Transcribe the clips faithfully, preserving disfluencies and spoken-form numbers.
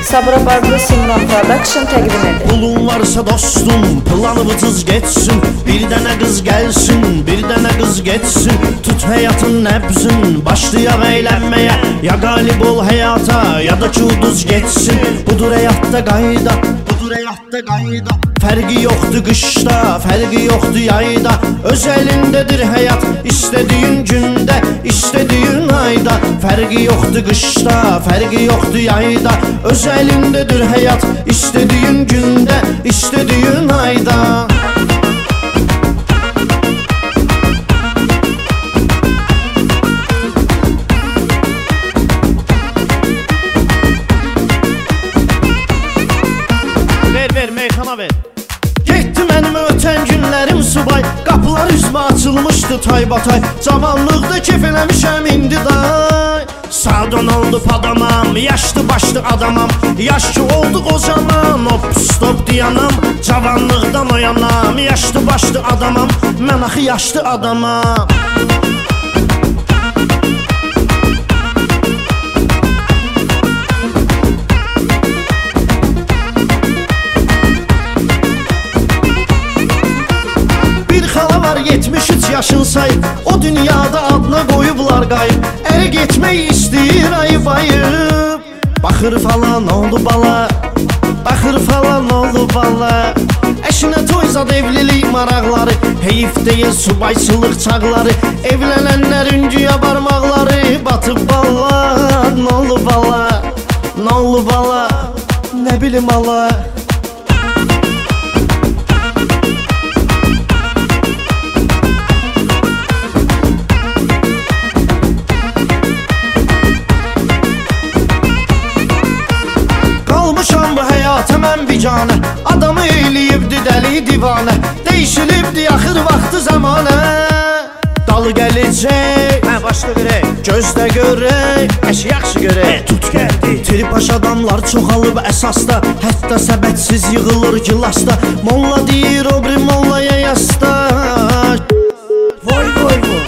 Sabra Barlı Simran Production təqdim edir. Pulun varsa dostum, planı vıcız geçsin. Bir dənə qız gəlsin, bir dənə qız geçsin. Tut həyatın nəbzin, başlayaq eğlənməyə. Ya qalib ol həyata, ya da ki uduz geçsin. Budur həyatda qayda, budur həyatda qayda. Fərqi yoxdur qışda, fərqi yoxdur yayda. Öz əlindədir həyat, istədiyin gündə, istədiyin ayda. Fərqi yoxdur qışda, fərqi yoxdur yayda. Öz əlindədir həyat, istədiyin gündə, istədiyin ayda. Ver ver meyxana ver. Getdi mənim ötən günlərim subay. Qapılar üzmə açılmışdı taybatay. Cavanlıqda kef eləmişəm indi day. Sağdan oldu adamam, yaşlı başlı adamam. Yaş ki oldu qocaman, hop stop diyanam. Cavanlıqdan oyanam, yaşlı başlı adamam. Mən axı yaşlı adamam. yetmiş üç yaşın sayıb, o dünyada adına qoyublar qayıb. Ərə getmək istəyir ayıb ayıb. Baxır falan oldu bala, baxır falan oldu bala. Əşinə toyzad evlilik maraqları, heyif deyil subayçılıq çağları. Evlənənlər üncüyə barmaqları batıb bala. Nə oldu bala, nə oldu bala, nə bilim ala. Qalmışam bu həyata mən biganə. Adamı eyləyibdi dəli divanə. Değişilibdi axır vaxtı zamanə. Dalı gələcək, hə başla görək. Gözdə görək, əşi yaxşı görək. Tut gəldi. Tripaş adamlar çoxalıb əsasda. Hətta səbətsiz yığılır gilasda. Molla deyir o biri mollaya yasta. Voy voy voy.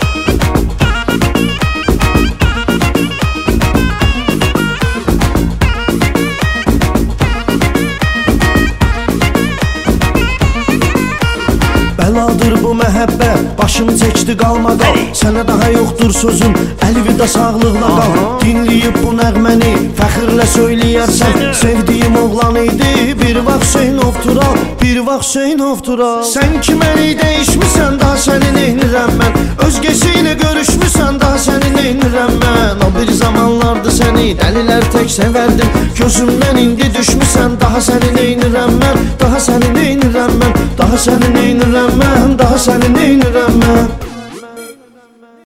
Bəladır bu məhəbbət, başım çəkdi qalmadan. Sənə daha yoxdur sözüm, əlvida sağlıqla qal. Dinləyib bu nəğməni, fəxirlə söyləyərsən. Sevdiyim oğlan idi, bir vaxt Hüseynov Tural, bir vaxt Hüseynov Tural. Sən ki məni dəyişmirsən, daha səni neynirəm mən. Özgəsi ilə görüşmürsən, daha səni neynirəm mən. O bir zamanlardı səni, dəlilər tək sevərdim. Gözümdən indi düşmürsən, daha səni neynirəm mən. Daha səni neynirəm mən, daha səni neynirəm mən, daha səni neynirəm mən.